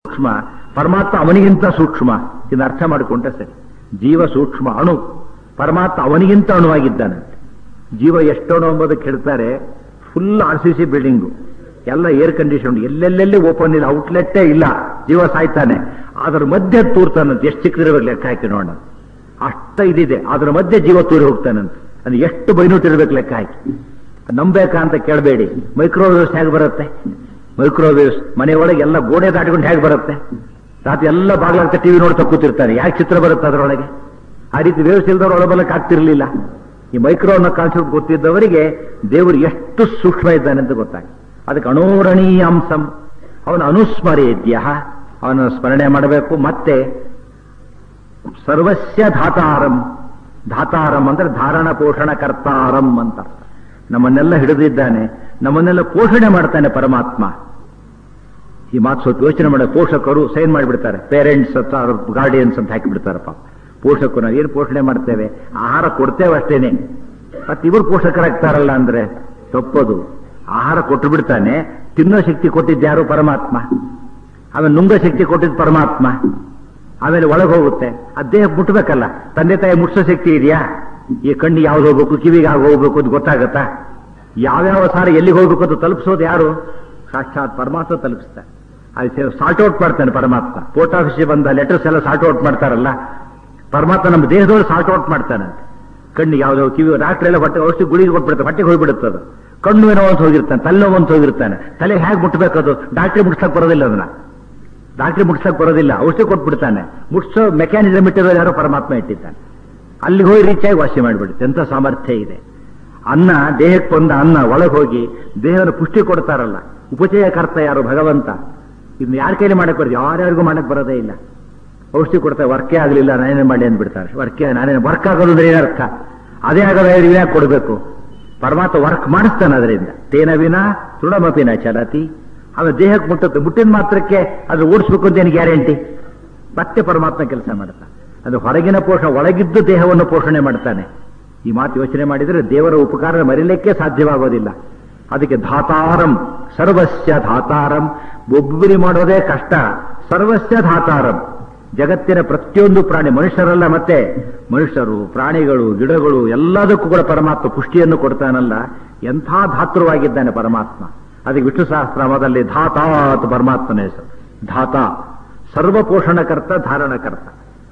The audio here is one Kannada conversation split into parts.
ಸೂಕ್ಷ್ಮ, ಪರಮಾತ್ಮ ಅವನಿಗಿಂತ ಸೂಕ್ಷ್ಮ. ಇದನ್ನ ಅರ್ಥ ಮಾಡಿಕೊಂಡ್ರೆ ಸರಿ. ಜೀವ ಸೂಕ್ಷ್ಮ ಅಣು, ಪರಮಾತ್ಮ ಅವನಿಗಿಂತ ಅಣುವಾಗಿದ್ದಾನಂತೆ. ಜೀವ ಎಷ್ಟೋಣು ಎಂಬುದಕ್ಕೆ ಹೇಳ್ತಾರೆ. ಫುಲ್ RCC ಬಿಲ್ಡಿಂಗು, ಎಲ್ಲ ಏರ್ ಕಂಡೀಷನ್, ಎಲ್ಲೆಲ್ಲೆಲ್ಲಿ ಓಪನ್ ಇಲ್ಲ, ಔಟ್ಲೆಟ್ಟೇ ಇಲ್ಲ. ಜೀವ ಸಾಯ್ತಾನೆ, ಅದರ ಮಧ್ಯೆ ತೂರ್ತಾನಂತೆ. ಎಷ್ಟು ಚಿಕ್ಕದಿರ್ಬೇಕು ಲೆಕ್ಕ ಹಾಕಿ ನೋಡೋಣ. ಅಷ್ಟ ಇದಿದೆ, ಅದರ ಮಧ್ಯೆ ಜೀವ ತೂರಿ ಹೋಗ್ತಾನಂತೆ. ಅದು ಎಷ್ಟು ಬೈನೂಟ್ ಇರ್ಬೇಕು ಲೆಕ್ಕ ಹಾಕಿ. ನಂಬೇಕಾ ಅಂತ ಕೇಳಬೇಡಿ. ಮೈಕ್ರೋವೇವ್ಸ್ ಹೇಗೆ ಬರುತ್ತೆ? ಮೈಕ್ರೋವೇವ್ಸ್ ಮನೆಯೊಳಗೆ ಎಲ್ಲ ಗೋಡೆ ದಾಟಿಕೊಂಡು ಹೇಗೆ ಬರುತ್ತೆ? ರಾತ್ರಿ ಎಲ್ಲ ಬಾಗ್ಲಾಗ್ತಾ ಟಿವಿ ನೋಡ್ತಾ ಕೂತಿರ್ತಾರೆ. ಯಾಕೆ ಚಿತ್ರ ಬರುತ್ತೆ ಅದರೊಳಗೆ? ಆ ರೀತಿ ವೇವ್ಸ್ ಇಲ್ದವ್ರು ಒಳಬಲಕ್ಕೆ ಆಗ್ತಿರ್ಲಿಲ್ಲ. ಈ ಮೈಕ್ರೋ ಅನ್ನೋ ಕಾನ್ಸೆಪ್ಟ್ ಗೊತ್ತಿದ್ದವರಿಗೆ ದೇವರು ಎಷ್ಟು ಸೂಕ್ಷ್ಮ ಇದ್ದಾನೆ ಅಂತ ಗೊತ್ತಾಗ. ಅದಕ್ಕೆ ಅಣೋರಣೀಯಾಂಸಂ, ಅವನ ಅನುಸ್ಮರೇದ್ಯ, ಅವನ ಸ್ಮರಣೆ ಮಾಡಬೇಕು. ಮತ್ತೆ ಸರ್ವಸ್ಯ ಧಾತಾರಂ, ಧಾತಾರಂ ಅಂದ್ರೆ ಧಾರಣ ಪೋಷಣ ಕರ್ತಾರಂ ಅಂತ. ನಮ್ಮನ್ನೆಲ್ಲ ಹಿಡಿದಿದ್ದಾನೆ, ನಮ್ಮನ್ನೆಲ್ಲ ಪೋಷಣೆ ಮಾಡ್ತಾನೆ ಪರಮಾತ್ಮ. ಈ ಮಾತು ಸ್ವಲ್ಪ ಯೋಚನೆ ಮಾಡೋ. ಪೋಷಕರು ಸೈನ್ ಮಾಡಿಬಿಡ್ತಾರೆ, ಪೇರೆಂಟ್ಸ್ ಅಥವಾ ಗಾರ್ಡಿಯನ್ಸ್ ಅಂತ ಹಾಕಿಬಿಡ್ತಾರಪ್ಪ. ಪೋಷಕರು ನಾವು ಏನು ಪೋಷಣೆ ಮಾಡ್ತೇವೆ? ಆಹಾರ ಕೊಡ್ತೇವೆ ಅಷ್ಟೇನೆ. ಮತ್ತೆ ಇವರು ಪೋಷಕರಾಗ್ತಾರಲ್ಲ ಅಂದ್ರೆ ತಪ್ಪದು. ಆಹಾರ ಕೊಟ್ಟು ಬಿಡ್ತಾನೆ, ತಿನ್ನೋ ಶಕ್ತಿ ಕೊಟ್ಟಿದ್ದ್ಯಾರು? ಪರಮಾತ್ಮ. ಆಮೇಲೆ ನುಂಗೋ ಶಕ್ತಿ ಕೊಟ್ಟಿದ್ದು ಪರಮಾತ್ಮ. ಆಮೇಲೆ ಒಳಗೆ ಹೋಗುತ್ತೆ, ದೇಹ ಮುಟ್ಬೇಕಲ್ಲ. ತಂದೆ ತಾಯಿ ಮುಟ್ಸೋ ಶಕ್ತಿ ಇದೆಯಾ? ಈ ಕಣ್ಣು ಯಾವ್ದು ಹೋಗ್ಬೇಕು, ಕಿವಿಗೆ ಆಗ ಹೋಗ್ಬೇಕು ಅಂತ ಗೊತ್ತಾಗತ್ತಾ? ಯಾವ್ಯಾವ ಸಾರ ಎಲ್ಲಿಗೆ ಹೋಗ್ಬೇಕು ಅಂತ ತಲುಪಿಸೋದು ಯಾರು? ಸಾಕ್ಷಾತ್ ಪರಮಾತ್ಮ ತಲುಪಿಸ್ತಾರೆ. ಅದು ಸಾರ್ಟ್ ಔಟ್ ಮಾಡ್ತಾನೆ ಪರಮಾತ್ಮ. ಪೋಸ್ಟ್ ಆಫೀಸಿಗೆ ಬಂದ ಲೆಟರ್ಸ್ ಎಲ್ಲ ಸಾರ್ಟ್ ಔಟ್ ಮಾಡ್ತಾರಲ್ಲ, ಪರಮಾತ್ಮ ನಮ್ಮ ದೇಹದೊಳಗೆ ಸಾರ್ಟ್ ಔಟ್ ಮಾಡ್ತಾನಂತೆ. ಕಣ್ಣಿಗೆ ಯಾವ್ದೋ, ಕಿವಿ, ರಾತ್ರಿ ಹೊಟ್ಟೆ ಔಷಧಿ ಗುಳಿಗೆ ಕೊಟ್ಬಿಡ್ತಾರೆ, ಹೊಟ್ಟೆಗೆ ಹೋಗ್ಬಿಡುತ್ತದು. ಕಣ್ಣು ಏನೋ ಅಂತ ಹೋಗಿರ್ತಾನೆ, ತಲೆನೋವು ಅಂತ ಹೋಗಿರ್ತಾನೆ. ತಲೆ ಹೇಗೆ ಮುಟ್ಬೇಕದು? ಡಾಕ್ಟ್ರಿ ಮುಟ್ಸಕ್ ಬರೋದಿಲ್ಲ, ಅದನ್ನ ಡಾಕ್ಟ್ರಿ ಮುಟ್ಸಕ್ ಬರೋದಿಲ್ಲ. ಔಷಧಿ ಕೊಟ್ಬಿಡ್ತಾನೆ. ಮುಟ್ಸೋ ಮೆಕ್ಯಾನಿಸಮ್ ಇಟ್ಟಿರೋದು ಯಾರೋ ಪರಮಾತ್ಮ ಇಟ್ಟಿದ್ದಾನೆ. ಅಲ್ಲಿಗೆ ಹೋಗಿ ರೀಚ್ ಆಗಿ ವಾಸಿ ಮಾಡಿಬಿಡುತ್ತೆ. ಎಂಥ ಸಾಮರ್ಥ್ಯ ಇದೆ. ಅನ್ನ, ದೇಹಕ್ಕೆ ಬಂದ ಅನ್ನ ಒಳಗೆ ಹೋಗಿ ದೇಹದ ಪುಷ್ಟಿ ಕೊಡ್ತಾರಲ್ಲ, ಉಪಚಯಕರ್ತ ಯಾರು? ಭಗವಂತ. ಇದನ್ನ ಯಾರ ಕೈಲಿ ಮಾಡಕ್ ಬರೋದು? ಯಾರ್ಯಾರಿಗೂ ಮಾಡಕ್ ಬರೋದೇ ಇಲ್ಲ. ಔಷಧಿ ಕೊಡ್ತಾರೆ, ವರ್ಕೇ ಆಗಲಿಲ್ಲ, ನಾನೇನೇ ಮಾಡಿ ಅಂದ್ಬಿಡ್ತಾರೆ. ವರ್ಕ್ ಆಗೋದು ಅಂದ್ರೆ ಏನರ್ಥ? ಅದೇ ಆಗೋದು ಯಾಕೆ ಕೊಡಬೇಕು? ಪರಮಾತ್ಮ ವರ್ಕ್ ಮಾಡಿಸ್ತಾನೆ ಅದರಿಂದ. ತೇನ ವಿನ ತೃಣಮಪಿನ ಚಲತಿ. ಅದು ದೇಹಕ್ಕೆ ಮುಟ್ಟುತ್ತೆ, ಮುಟ್ಟಿನ ಮಾತ್ರಕ್ಕೆ ಅದು ಓಡಿಸ್ಬೇಕು ಅಂತ ಏನು ಗ್ಯಾರಂಟಿ? ಮತ್ತೆ ಪರಮಾತ್ಮ ಕೆಲಸ ಮಾಡ್ತಾನೆ. ಅದು ಹೊರಗಿನ ಪೋಷಣೆ, ಒಳಗಿದ್ದು ದೇಹವನ್ನು ಪೋಷಣೆ ಮಾಡ್ತಾನೆ. ಈ ಮಾತು ಯೋಚನೆ ಮಾಡಿದರೆ ದೇವರ ಉಪಕಾರ ಮರಿಲಿಕ್ಕೆ ಸಾಧ್ಯವಾಗೋದಿಲ್ಲ. ಅದಕ್ಕೆ ಧಾತಾರಂ, ಸರ್ವಸ್ಯ ಧಾತಾರಂ. ಒಬ್ಬರಿ ಮಾಡೋದೇ ಕಷ್ಟ. ಸರ್ವಸ್ಯ ಧಾತಾರಂ, ಜಗತ್ತಿನ ಪ್ರತಿಯೊಂದು ಪ್ರಾಣಿ, ಮನುಷ್ಯರಲ್ಲ, ಮತ್ತೆ ಮನುಷ್ಯರು, ಪ್ರಾಣಿಗಳು, ಗಿಡಗಳು ಎಲ್ಲದಕ್ಕೂ ಕೂಡ ಪರಮಾತ್ಮ ಪುಷ್ಟಿಯನ್ನು ಕೊಡ್ತಾನಲ್ಲ. ಎಂಥ ಧಾತೃವಾಗಿದ್ದಾನೆ ಪರಮಾತ್ಮ. ಅದಕ್ಕೆ ವಿಷ್ಣು ಸಹಸ್ರನಾಮದಲ್ಲಿ ಧಾತಾತ್ ಪರಮಾತ್ಮನ ಹೆಸರು. ಧಾತ ಸರ್ವಪೋಷಣಕರ್ತ, ಧಾರಣಕರ್ತ.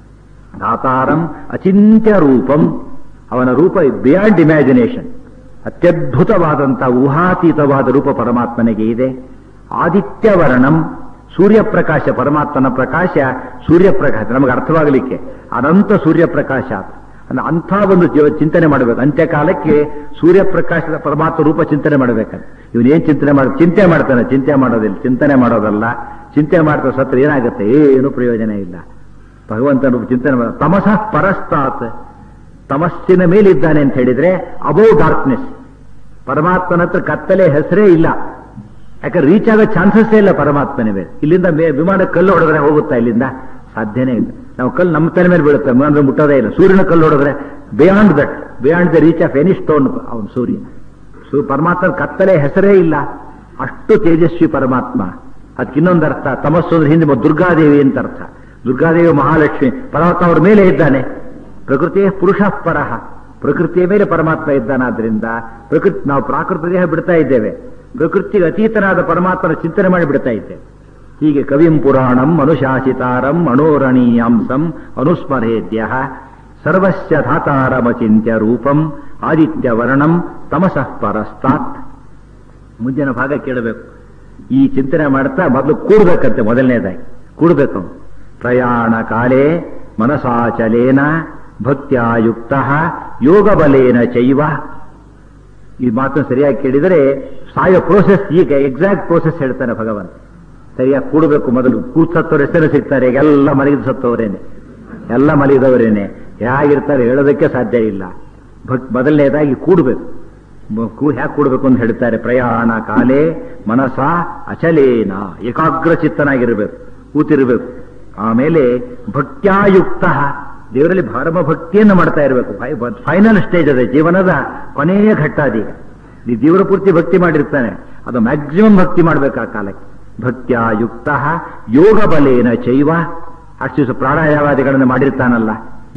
ಧಾತಾರಂ ಅಚಿಂತ್ಯ ರೂಪಂ, ಅವನ ರೂಪ ಬಿಯಾಂಡ್ ಇಮ್ಯಾಜಿನೇಷನ್. ಅತ್ಯದ್ಭುತವಾದಂಥ ಊಹಾತೀತವಾದ ರೂಪ ಪರಮಾತ್ಮನಿಗೆ ಇದೆ. ಆದಿತ್ಯವರ್ಣಂ, ಸೂರ್ಯಪ್ರಕಾಶ, ಪರಮಾತ್ಮನ ಪ್ರಕಾಶ ಸೂರ್ಯಪ್ರಕಾಶ. ನಮಗೆ ಅರ್ಥವಾಗಲಿಕ್ಕೆ ಅನಂತ ಸೂರ್ಯಪ್ರಕಾಶ. ಅಂಥ ಒಂದು ಚಿಂತನೆ ಮಾಡಬೇಕು. ಅಂತ್ಯಕಾಲಕ್ಕೆ ಸೂರ್ಯಪ್ರಕಾಶದ ಪರಮಾತ್ಮ ರೂಪ ಚಿಂತನೆ ಮಾಡಬೇಕಂತ. ಇವನೇನ್ ಚಿಂತನೆ ಚಿಂತೆ ಮಾಡ್ತಾನೆ? ಚಿಂತೆ ಮಾಡೋದಿಲ್ಲ, ಚಿಂತನೆ ಮಾಡೋದಲ್ಲ. ಚಿಂತೆ ಮಾಡ್ತಾ ಸತ್ರ ಏನಾಗುತ್ತೆ? ಏನು ಪ್ರಯೋಜನ ಇಲ್ಲ. ಭಗವಂತನ ರೂಪ ಚಿಂತನೆ ಮಾಡ. ತಮಸಃ ಪರಸ್ತಾತ್, ತಮಸ್ಸಿನ ಮೇಲಿದ್ದಾನೆ ಅಂತ ಹೇಳಿದ್ರೆ ಅಬೌವ್ ಡಾರ್ಕ್ನೆಸ್. ಪರಮಾತ್ಮನ ಹತ್ರ ಕತ್ತಲೆ ಹೆಸರೇ ಇಲ್ಲ. ಯಾಕಂದ್ರೆ ರೀಚ್ ಆಗೋ ಚಾನ್ಸಸ್ ಇಲ್ಲ ಪರಮಾತ್ಮನ ಮೇಲೆ. ಇಲ್ಲಿಂದ ವಿಮಾನ ಕಲ್ಲು ಹೊಡೆದ್ರೆ ಹೋಗುತ್ತಾ? ಇಲ್ಲಿಂದ ಸಾಧ್ಯನೇ ಇಲ್ಲ. ನಾವು ಕಲ್ಲು ನಮ್ಮ ತಲೆ ಮೇಲೆ ಬೀಳುತ್ತೆ, ಅಂದ್ರೆ ಮುಟ್ಟೋದೇ ಇಲ್ಲ. ಸೂರ್ಯನ ಕಲ್ಲು ಹೊಡೆದ್ರೆ beyond that, beyond the reach of any stone ಅವನು ಸೂರ್ಯ. ಪರಮಾತ್ಮನ ಕತ್ತಲೆ ಹೆಸರೇ ಇಲ್ಲ. ಅಷ್ಟು ತೇಜಸ್ವಿ ಪರಮಾತ್ಮ. ಅದಕ್ಕೆ ಇನ್ನೊಂದು ಅರ್ಥ, ತಮಸ್ಸು ಅಂದ್ರೆ ಹಿಂದೆ ದುರ್ಗಾದೇವಿ ಅಂತ ಅರ್ಥ. ದುರ್ಗಾದೇವಿ ಮಹಾಲಕ್ಷ್ಮಿ, ಪರಮಾತ್ಮ ಅವ್ರ ಮೇಲೆ ಇದ್ದಾನೆ. ಪ್ರಕೃತಿಯೇ ಪುರುಷ ಪರಹ, ಪ್ರಕೃತಿಯ ಮೇಲೆ ಪರಮಾತ್ಮ ಇದ್ದಾನಾದ್ರಿಂದ ಪ್ರಕೃತಿ, ನಾವು ಪ್ರಾಕೃತ ದೇಹ ಬಿಡ್ತಾ ಇದ್ದೇವೆ, ಪ್ರಕೃತಿಗೆ ಅತೀತನಾದ ಪರಮಾತ್ಮನ ಚಿಂತನೆ ಮಾಡಿ ಬಿಡ್ತಾ ಇದ್ದೇವೆ. ಹೀಗೆ ಕವಿಂ ಪುರಾಣಂ ಅನುಶಾಸಿತಾರಂ ಅಣೋರಣೀಯಾಂಸಂ ಅನುಸ್ಮರೇದ್ಯ ಸರ್ವಸ್ಯ ಧಾತಾರಮಚಿಂತ್ಯ ರೂಪಂ ಆದಿತ್ಯವರ್ಣಂ ತಮಸಃ ಪರಸ್ತಾತ್. ಮುಂದಿನ ಭಾಗ ಕೇಳಬೇಕು. ಈ ಚಿಂತನೆ ಮಾಡ್ತಾ ಮೊದಲು ಕೂಡ್ಬೇಕಂತೆ. ಮೊದಲನೇದಾಗಿ ಕೂಡ್ಬೇಕು. ಪ್ರಯಾಣ ಕಾಲೇ ಮನಸಾಚಲೇನ ಭಕ್ತ್ಯಾಯುಕ್ತ ಯೋಗ ಬಲೇನ ಚೈವ. ಈ ಮಾತನ್ನು ಸರಿಯಾಗಿ ಕೇಳಿದರೆ ಸಾಯೋ ಪ್ರೋಸೆಸ್, ಈಗ ಎಕ್ಸಾಕ್ಟ್ ಪ್ರೋಸೆಸ್ ಹೇಳ್ತಾನೆ ಭಗವಂತ. ಸರಿಯಾಗಿ ಕೂಡಬೇಕು. ಮೊದಲು ಕೂಸತ್ತವ್ರು ಹೆಸರು ಸಿಗ್ತಾರೆ, ಎಲ್ಲ ಮಲಗಿದ ಸತ್ತವರೇನೆ, ಎಲ್ಲ ಮಲಗಿದವರೇನೆ. ಹೇಗಿರ್ತಾರೆ ಹೇಳೋದಕ್ಕೆ ಸಾಧ್ಯ ಇಲ್ಲ. ಮೊದಲನೇದಾಗಿ ಕೂಡಬೇಕು. ಹ್ಯಾಕೆ ಕೂಡಬೇಕು ಅಂತ ಹೇಳ್ತಾರೆ? ಪ್ರಯಾಣ ಕಾಲೇ ಮನಸ ಅಚಲೇನ, ಏಕಾಗ್ರ ಚಿತ್ತನಾಗಿರ್ಬೇಕು, ಕೂತಿರ್ಬೇಕು. ಆಮೇಲೆ ಭಕ್ತ್ಯಾಯುಕ್ತ, ದೇವರಲ್ಲಿ ಪರಮ ಭಕ್ತಿಯನ್ನು ಮಾಡ್ತಾ ಇರಬೇಕು. ಫೈನಲ್ ಸ್ಟೇಜ್ ಅದೇ, ಜೀವನದ ಕೊನೆಯ ಘಟ್ಟ ಅದೀಗ. ದೇವರ ಪೂರ್ತಿ ಭಕ್ತಿ ಮಾಡಿರ್ತಾನೆ, ಅದು ಮ್ಯಾಕ್ಸಿಮಮ್ ಭಕ್ತಿ ಮಾಡ್ಬೇಕು ಆ ಕಾಲಕ್ಕೆ. ಭಕ್ತ್ಯಾ ಯುಕ್ತ ಯೋಗ ಬಲೇನ ಚೈವ. ಅಷ್ಟು ದಿವಸ ಪ್ರಾಣಾಯಾಮಾದಿಗಳನ್ನು ಮಾಡಿರ್ತಾನಲ್ಲ,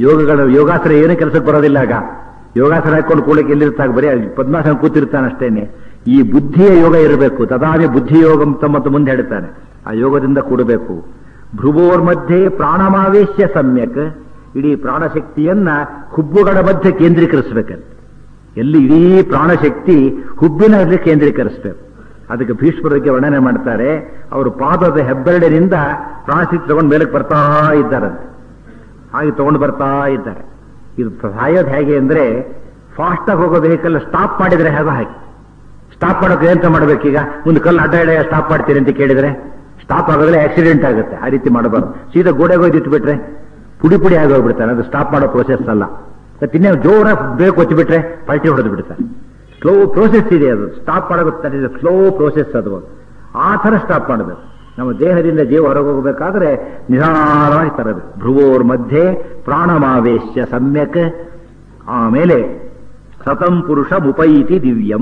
ಯೋಗಾಸನ ಏನು ಕೆಲಸಕ್ಕೆ ಬರೋದಿಲ್ಲ. ಆಗ ಯೋಗಾಸನ ಹಾಕೊಂಡು ಕೂಡಕ್ಕೆ ಎಲ್ಲಿರ್ತಾಗ ಬರೀ ಪದ್ಮಾಸನ ಕೂತಿರ್ತಾನಷ್ಟೇನೆ. ಈ ಬುದ್ಧಿಯ ಯೋಗ ಇರಬೇಕು. ತದಾಮಿ ಬುದ್ಧಿಯೋಗ ಮತ್ತು ಮುಂದೆ ಹೇಳ್ತಾನೆ, ಆ ಯೋಗದಿಂದ ಕೂಡಬೇಕು. ಭ್ರುವೋರ್ ಮಧ್ಯೆ ಪ್ರಾಣಮಾವೇಶ್ಯ ಸಮ್ಯಕ್. ಇಡೀ ಪ್ರಾಣಶಕ್ತಿಯನ್ನ ಹುಬ್ಬುಗಳ ಮಧ್ಯೆ ಕೇಂದ್ರೀಕರಿಸಬೇಕಂತ. ಎಲ್ಲಿ ಇಡೀ ಪ್ರಾಣಶಕ್ತಿ ಹುಬ್ಬಿನಲ್ಲಿ ಕೇಂದ್ರೀಕರಿಸಬೇಕು. ಅದಕ್ಕೆ ಭೀಷ್ಮರಿಗೆ ವರ್ಣನೆ ಮಾಡ್ತಾರೆ. ಅವರು ಪಾದದ ಹೆಬ್ಬೆರಡಿನಿಂದ ಪ್ರಾಣಶಕ್ತಿ ತಗೊಂಡು ಮೇಲಕ್ಕೆ ಬರ್ತಾ ಇದ್ದಾರಂತೆ. ಹಾಗೆ ತಗೊಂಡು ಬರ್ತಾ ಇದ್ದಾರೆ. ಇದು ಸಾಯೋದು ಹೇಗೆ ಅಂದ್ರೆ, ಫಾಸ್ಟಾಗಿ ಹೋಗೋ ವೆಹಿಕಲ್ ಸ್ಟಾಪ್ ಮಾಡಿದ್ರೆ ಹೇಗೋ ಹಾಗೆ. ಸ್ಟಾಪ್ ಮಾಡೋಕೆ ಎಂತ ಮಾಡ್ಬೇಕೀಗ? ಒಂದು ಕಲ್ಲು ಅಡ್ಡ ಎಡೆ ಸ್ಟಾಪ್ ಮಾಡ್ತೀರಿ ಅಂತ ಕೇಳಿದ್ರೆ ಸ್ಟಾಪ್ ಆಗೋದ್ರೆ ಆಕ್ಸಿಡೆಂಟ್ ಆಗುತ್ತೆ. ಆ ರೀತಿ ಮಾಡಬಾರ್ದು. ಸೀದಾ ಗೋಡೆಗೆ ಹೋಗಿ ಇಟ್ಬಿಟ್ರೆ ಪುಡಿ ಪುಡಿ ಆಗೋಗ್ಬಿಡ್ತಾನೆ. ಅದು ಸ್ಟಾಪ್ ಮಾಡೋ ಪ್ರೋಸೆಸ್ ಅಲ್ಲ. ಮತ್ತೆ ಇನ್ನೇ ಜೋರಾಗಿ ಬ್ರೇಕ್ ಒತ್ತಿಬಿಟ್ರೆ ಪಲ್ಟಿ ಹೊಡೆದು ಬಿಡ್ತಾರೆ. ಸ್ಲೋ ಪ್ರೋಸೆಸ್ ಇದೆ ಅದು. ಸ್ಟಾಪ್ ಮಾಡೋಗುತ್ತೆ ಸ್ಲೋ ಪ್ರೋಸೆಸ್ ಅದು. ಆ ಥರ ಸ್ಟಾಪ್ ಮಾಡಬೇಕು. ನಮ್ಮ ದೇಹದಿಂದ ಜೀವ ಹೊರಗೆ ಹೋಗಬೇಕಾದ್ರೆ ನಿಧಾನವಾಗಿ ತರಬೇಕು. ಭ್ರುವೋರ್ ಮಧ್ಯೆ ಪ್ರಾಣಮಾವೇಶ್ಯ ಸಮ್ಯಕ್. ಆಮೇಲೆ ಸತಂ ಪುರುಷ ಮುಪೈತಿ ದಿವ್ಯಂ.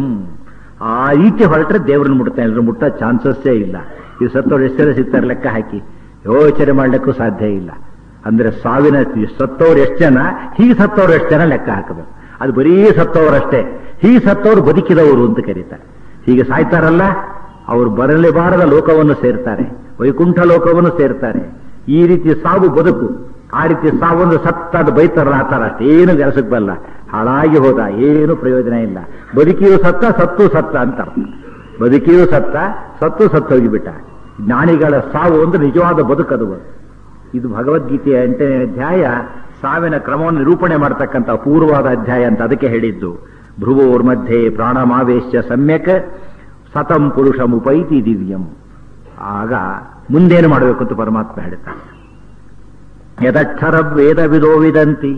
ಆ ರೀತಿ ಹೊರಟ್ರೆ ದೇವರನ್ನು ಮುಟ್ತಾ ಇಲ್ಲರು ಮುಟ್ಟೋ ಚಾನ್ಸಸ್ಸೇ ಇಲ್ಲ. ಇದು ಸತ್ತವ್ರು ಎಷ್ಟೆಲ್ಲ ಸಿಗ್ತಾರೆ ಲೆಕ್ಕ ಹಾಕಿ ಯೋಚನೆ ಮಾಡ್ಲಿಕ್ಕೂ ಸಾಧ್ಯ ಇಲ್ಲ. ಅಂದ್ರೆ ಸಾವಿನ ಸತ್ತವ್ರು ಎಷ್ಟು ಜನ, ಹೀಗೆ ಸತ್ತವ್ರು ಎಷ್ಟು ಜನ ಲೆಕ್ಕ ಹಾಕಬೇಕು. ಅದು ಬರೀ ಸತ್ತವರಷ್ಟೇ. ಹೀಗೆ ಸತ್ತವರು ಬದುಕಿದವರು ಅಂತ ಕರೀತಾರೆ. ಹೀಗೆ ಸಾಯ್ತಾರಲ್ಲ ಅವರು ಬರಲೇಬಾರದ ಲೋಕವನ್ನು ಸೇರ್ತಾರೆ, ವೈಕುಂಠ ಲೋಕವನ್ನು ಸೇರ್ತಾರೆ. ಈ ರೀತಿ ಸಾವು ಬದುಕು. ಆ ರೀತಿ ಸಾವೊಂದು ಸತ್ತಾದ ಬೈತಾರಲ್ಲ ಆ ಥರ ಅಷ್ಟೇ. ಏನು ಕೆಲಸಕ್ಕೆ ಬಲ್ಲ, ಹಾಳಾಗಿ ಹೋದ, ಏನು ಪ್ರಯೋಜನ ಇಲ್ಲ. ಬದುಕಿಯೂ ಸತ್ತ, ಸತ್ತು ಸತ್ತ ಅಂತ ಅರ್ಥ. ಬದುಕಿಯೂ ಸತ್ತ, ಸತ್ತು ಸತ್ತೋಗಿಬಿಟ್ಟ. ಜ್ಞಾನಿಗಳ ಸಾವು ಅಂದ್ರೆ ನಿಜವಾದ ಬದುಕದು. ಇದು ಭಗವದ್ಗೀತೆಯ 8ನೇ ಅಧ್ಯಾಯ ಸಾವಿನ ಕ್ರಮವನ್ನು ನಿರೂಪಣೆ ಮಾಡತಕ್ಕಂಥ ಅಪೂರ್ವವಾದ ಅಧ್ಯಾಯ ಅಂತ ಅದಕ್ಕೆ ಹೇಳಿದ್ದು. ಭ್ರುವೋರ್ ಮಧ್ಯೆ ಪ್ರಾಣಮಾವೇಶ್ಯ ಸಮ್ಯಕ್ ಸತಂ ಪುರುಷಮುಪೈತಿ ದಿವ್ಯಂ. ಆಗ ಮುಂದೇನು ಮಾಡಬೇಕು ಅಂತ ಪರಮಾತ್ಮ ಹೇಳ್ತಾನೆ. ಯದಕ್ಷರ ವೇದ ವಿದೋ ವಿದಂತಿ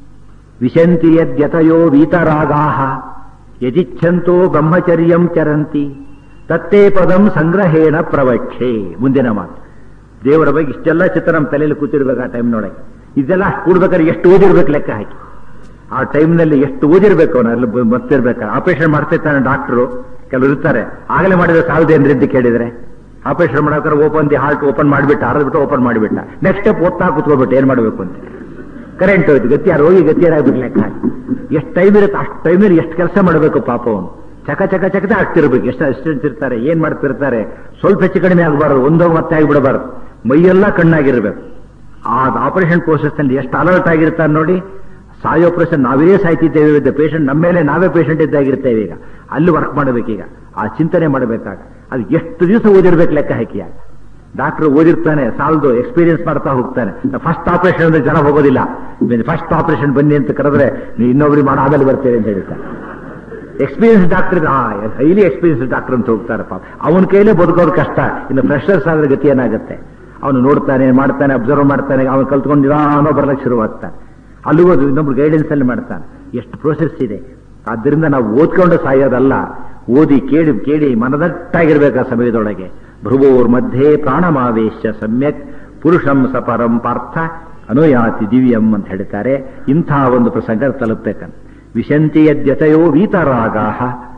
ವಿಶಂತಿ ಯದ್ಯತಯೋ ವೀತರಾಗಾಹ ಯಜಿಚ್ಛಂತೋ ಬ್ರಹ್ಮಚರ್ಯಂ ಚರಂತಿ ತತ್ತೇ ಪದಂ ಸಂಗ್ರಹೇಣ ಪ್ರವಕ್ಷೆ. ಮುಂದಿನ ಮಾತು. ದೇವರ ಬಗ್ಗೆ ಇಷ್ಟೆಲ್ಲ ಚಿತ್ರ ನಮ್ಮ ತಲೆಯಲ್ಲಿ ಕೂತಿರ್ಬೇಕು. ಆ ಟೈಮ್ನೊಳಗೆ ಇದೆಲ್ಲ ಕೂಡ್ಬೇಕಾದ್ರೆ ಎಷ್ಟು ಓದಿರ್ಬೇಕು ಲೆಕ್ಕ ಹಾಕಿ. ಆ ಟೈಮ್ನಲ್ಲಿ ಎಷ್ಟು ಓದಿರ್ಬೇಕು ಅವನಲ್ಲಿ ಬರ್ತಿರ್ಬೇಕಾರೆ. ಆಪರೇಷನ್ ಮಾಡ್ತಿರ್ತಾನೆ ಡಾಕ್ಟರು, ಕೆಲವರು ಇರ್ತಾರೆ ಆಗಲೇ ಮಾಡಿದ್ರೆ ಸಾಲದೇನ್ರಿ ಅಂತ ಕೇಳಿದ್ರೆ, ಆಪರೇಷನ್ ಮಾಡೋಕೆ ಓಪನ್ ದಿ ಹಾರ್ಟ್ ಓಪನ್ ಮಾಡಿಬಿಟ್ಟ, ಹರಿದ್ಬಿಟ್ಟು ಓಪನ್ ಮಾಡಿಬಿಟ್ಟ. ನೆಕ್ಸ್ಟ್ ಸ್ಟೆಪ್ ಓದ್ತಾ ಕೂತ್ಕೊಬಿಟ್ಟು ಏನ್ ಮಾಡಬೇಕು ಅಂತ. ಕರೆಂಟ್ ಹೋಯ್ತು, ಗತಿಯಾರು ಹೋಗಿ ಗತಿಯಾರಾಗ್ಬಿಟ್ಟು ಲೆಕ್ಕ ಹಾಕಿ. ಎಷ್ಟು ಟೈಮ್ ಇರುತ್ತೆ ಅಷ್ಟು ಟೈಮಲ್ಲಿ ಎಷ್ಟು ಕೆಲಸ ಮಾಡಬೇಕು ಪಾಪ ಅವನು. ಚಕ ಚಕ ಚಕತೆ ಆಗ್ತಿರ್ಬೇಕು. ಎಷ್ಟು ಅಸಿಸ್ಟೆಂಟ್ಸ್ ಇರ್ತಾರೆ, ಏನ್ ಮಾಡ್ತಿರ್ತಾರೆ. ಸ್ವಲ್ಪ ಹೆಚ್ಚು ಕಡಿಮೆ ಆಗಬಾರ್ದು, ಒಂದೋಗಿ ಮತ್ತೆ ಆಗಿಬಿಡಬಾರ್ದು. ಮೈಯೆಲ್ಲ ಕಣ್ಣಾಗಿರ್ಬೇಕು. ಆ ಆಪರೇಷನ್ ಪ್ರೋಸೆಸ್ ನಲ್ಲಿ ಎಷ್ಟು ಅಲರ್ಟ್ ಆಗಿರ್ತಾರೆ ನೋಡಿ. ಸಾಯೋ ಆಪರೇಷನ್ ನಾವೇ ಸಾಯ್ತಿದ್ದೇವೆ ವಿತ್ ಪೇಷಂಟ್, ನಮ್ಮ ಮೇಲೆ ನಾವೇ ಪೇಷಂಟ್ ಇದ್ದಾಗಿರ್ತೇವೆ. ಈಗ ಅಲ್ಲಿ ವರ್ಕ್ ಮಾಡಬೇಕೀಗ, ಆ ಚಿಂತನೆ ಮಾಡಬೇಕಾಗ ಅದು ಎಷ್ಟು ದಿವಸ ಓದಿರ್ಬೇಕು ಲೆಕ್ಕ ಹಾಕಿಯ. ಡಾಕ್ಟರ್ ಓದಿರ್ತಾನೆ, ಸಾಲದು ಎಕ್ಸ್ಪೀರಿಯನ್ಸ್ ಮಾಡ್ತಾ ಹೋಗ್ತಾನೆ. ಫಸ್ಟ್ ಆಪರೇಷನ್ ಅಂದ್ರೆ ಜನ ಹೋಗೋದಿಲ್ಲ. ಫಸ್ಟ್ ಆಪರೇಷನ್ ಬನ್ನಿ ಅಂತ ಕರೆದ್ರೆ ನೀವು ಇನ್ನೊಬ್ರಿಗೆ ಮಾಡೋ ಆಮೇಲೆ ಬರ್ತೇವೆ ಅಂತ ಹೇಳ್ತಾರೆ. Experience doctor highly experience doctor ಅಂತ ಹೋಗ್ತಾರೆ ಪಾಪ. ಅವನ ಕೈಲೇ ಬದುಕೋದು ಕಷ್ಟ. ಇನ್ನು ಫ್ರೆಶರ್ಸ್ ಆದ್ರೆ ಗತಿ ಏನಾಗುತ್ತೆ. ಅವನು ನೋಡ್ತಾನೆ, ಮಾಡ್ತಾನೆ, ಅಬ್ಸರ್ವ್ ಮಾಡ್ತಾನೆ, ಅವನು ಕಲ್ತ್ಕೊಂಡು ನಿಧಾನ ಬರಲಿಕ್ಕೆ ಶುರುವಾಗ್ತಾನೆ. ಅಲ್ಲಿಗೂ ಇನ್ನೊಬ್ರು ಗೈಡೆನ್ಸ್ ಅಲ್ಲಿ ಮಾಡ್ತಾನೆ. ಎಷ್ಟು ಪ್ರೋಸೆಸ್ ಇದೆ. ಆದ್ದರಿಂದ ನಾವು ಓದ್ಕೊಂಡು ಸಾಯೋದಲ್ಲ, ಓದಿ ಕೇಳಿ ಕೇಳಿ ಮನದಟ್ಟಾಗಿರ್ಬೇಕು ಆ ಸಮಯದೊಳಗೆ. ಭ್ರುವೋರ್ ಮಧ್ಯೆ ಪ್ರಾಣಮಾವೇಶ್ಯ ಸಮ್ಯಕ್ ಪುರುಷಂ ಸಪರಂ ಪಾರ್ಥ ಅನುಯಾತಿ ದಿವ್ಯಂ ಅಂತ ಹೇಳ್ತಾರೆ. ಇಂಥ ಒಂದು ಪ್ರಸಂಗ ತಲುಪಬೇಕಂತ. ವಿಶಂತಿ ಯದ್ಯತಯೋ ವೀತರಾಗಾಹ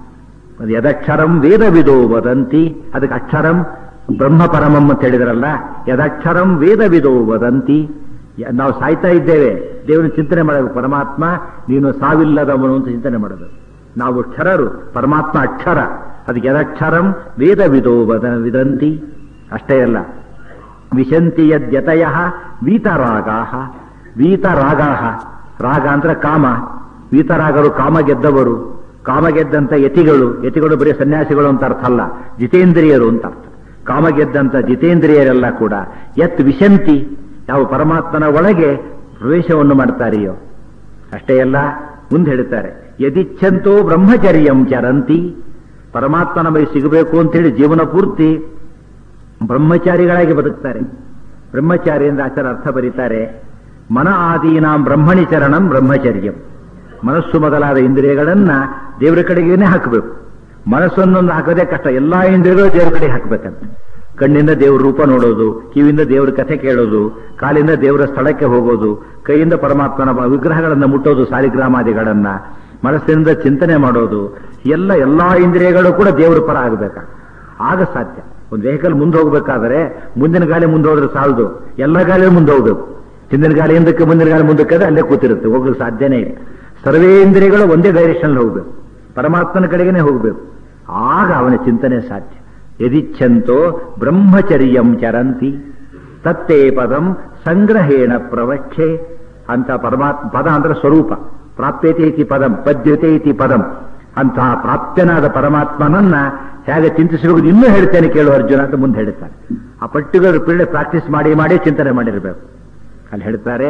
ಯದಕ್ಷರಂ ವೇದವಿದೋ ವದಂತಿ. ಅದಕ್ಕೆ ಅಕ್ಷರಂ ಬ್ರಹ್ಮ ಪರಮಂ ಅಂತ ಹೇಳಿದ್ರಲ್ಲ. ಯದಕ್ಷರಂ ವೇದವಿದೋ ವದಂತಿ. ನಾವು ಸಾಯ್ತಾ ಇದ್ದೇವೆ, ದೇವರನ್ನು ಚಿಂತನೆ ಮಾಡಬೇಕು. ಪರಮಾತ್ಮ ನೀನು ಸಾವಿಲ್ಲದವನು ಅಂತ ಚಿಂತನೆ ಮಾಡಬೇಕು. ನಾವು ಕ್ಷರರು, ಪರಮಾತ್ಮ ಅಕ್ಷರ. ಅದಕ್ಕೆ ಯದಕ್ಷರಂ ವೇದವಿದೋ ವಿದಂತಿ. ಅಷ್ಟೇ ಅಲ್ಲ, ವಿಶಂತಿ ಯದ್ಯತಯ ವೀತರಾಗಾಹ. ವೀತರಾಗಾಹ, ರಾಗ ಅಂದ್ರೆ ಕಾಮ. ವೀತರಾಗರು ಕಾಮ ಗೆದ್ದವರು. ಕಾಮ ಗೆದ್ದಂತ ಯತಿಗಳು. ಯತಿಗಳು ಬರೀ ಸನ್ಯಾಸಿಗಳು ಅಂತ ಅರ್ಥ ಅಲ್ಲ, ಜಿತೇಂದ್ರಿಯರು ಅಂತ ಅರ್ಥ. ಕಾಮ ಗೆದ್ದಂತ ಜಿತೇಂದ್ರಿಯರೆಲ್ಲ ಕೂಡ ಯತ್ ವಿಶಂತಿ, ಯಾವ ಪರಮಾತ್ಮನ ಒಳಗೆ ಪ್ರವೇಶವನ್ನು ಮಾಡ್ತಾರೆಯೋ. ಅಷ್ಟೇ ಅಲ್ಲ, ಮುಂದೆ ಹೇಳ್ತಾರೆ ಯದಿಚ್ಛಂತೋ ಬ್ರಹ್ಮಚರ್ಯಂ ಚರಂತಿ. ಪರಮಾತ್ಮನ ಮೈ ಸಿಗಬೇಕು ಅಂತೇಳಿ ಜೀವನ ಪೂರ್ತಿ ಬ್ರಹ್ಮಚಾರಿಗಳಾಗಿ ಬದುಕ್ತಾರೆ. ಬ್ರಹ್ಮಚಾರಿ ಎಂದು ಆಚಾರ ಅರ್ಥ ಬರೀತಾರೆ. ಮನ ಆದೀನಾಂ ಬ್ರಹ್ಮಣಿ ಚರಣಂ ಬ್ರಹ್ಮಚರ್ಯಂ. ಮನಸ್ಸು ಮೊದಲಾದ ಇಂದ್ರಿಯಗಳನ್ನ ದೇವರ ಕಡೆಗೇನೆ ಹಾಕಬೇಕು. ಮನಸ್ಸೊಂದೊಂದು ಹಾಕೋದೇ ಕಷ್ಟ. ಎಲ್ಲಾ ಇಂದ್ರಿಯಗಳು ದೇವರ ಕಡೆಗೆ ಹಾಕಬೇಕಂತ. ಕಣ್ಣಿಂದ ದೇವರ ರೂಪ ನೋಡೋದು, ಕಿವಿಯಿಂದ ದೇವರ ಕಥೆ ಕೇಳೋದು, ಕಾಲಿಂದ ದೇವರ ಸ್ಥಳಕ್ಕೆ ಹೋಗೋದು, ಕೈಯಿಂದ ಪರಮಾತ್ಮನ ವಿಗ್ರಹಗಳನ್ನು ಮುಟ್ಟೋದು, ಸಾಲಿಗ್ರಾಮಾದಿಗಳನ್ನ, ಮನಸ್ಸಿನಿಂದ ಚಿಂತನೆ ಮಾಡೋದು, ಎಲ್ಲಾ ಇಂದ್ರಿಯಗಳು ಕೂಡ ದೇವರ ಪರ ಆಗಬೇಕ. ಆಗ ಸಾಧ್ಯ. ಒಂದು ವೆಹಿಕಲ್ ಮುಂದೆ ಹೋಗ್ಬೇಕಾದ್ರೆ ಮುಂದಿನ ಗಾಳಿ ಮುಂದೆ ಹೋದ್ರೆ ಸಾಲದು, ಎಲ್ಲ ಗಾಳಿ ಮುಂದೆ ಹೋಗ್ಬೇಕು. ಹಿಂದಿನ ಗಾಳಿ ಹಿಂದಕ್ಕೆ ಮುಂದಿನ ಗಾಳಿ ಮುಂದಕ್ಕೆ ಅಲ್ಲೇ ಕೂತಿರುತ್ತೆ, ಹೋಗಲು ಸಾಧ್ಯನೇ ಇಲ್ಲ. ಸರ್ವೇಂದ್ರಿಯಗಳು ಒಂದೇ ಡೈರೆಕ್ಷನ್ ಹೋಗ್ಬೇಕು, ಪರಮಾತ್ಮನ ಕಡೆಗೇನೆ ಹೋಗ್ಬೇಕು. ಆಗ ಅವನ ಚಿಂತನೆ ಸಾಧ್ಯ. ಯದಿಚ್ಛಂತೋ ಬ್ರಹ್ಮಚರ್ಯಂ ಚರಂತಿ ತತ್ತೇ ಪದಂ ಸಂಗ್ರಹೇಣ ಪ್ರವಕ್ಷೆ ಅಂತ ಪರಮಾತ್ಮ ಪದ ಅಂದ್ರೆ ಸ್ವರೂಪ. ಪ್ರಾಪ್ಯತೆ ಇತಿ ಪದಂ, ಪದ್ಯತೆ ಇತಿ ಪದಂ. ಅಂತಹ ಪ್ರಾಪ್ಯನಾದ ಪರಮಾತ್ಮನನ್ನ ಹೇಗೆ ಚಿಂತಿಸಬೇಕು ಇನ್ನೂ ಹೇಳ್ತೇನೆ ಕೇಳು ಅರ್ಜುನ ಅಂತ ಮುಂದೆ ಹೇಳ್ತಾರೆ. ಆ ಪರ್ಟಿಕ್ಯುಲರ್ ಪೀರಿಯಡ್ ಪ್ರಾಕ್ಟೀಸ್ ಮಾಡಿ ಮಾಡಿ ಚಿಂತನೆ ಮಾಡಿರಬೇಕು. ಅಲ್ಲಿ ಹೇಳ್ತಾರೆ,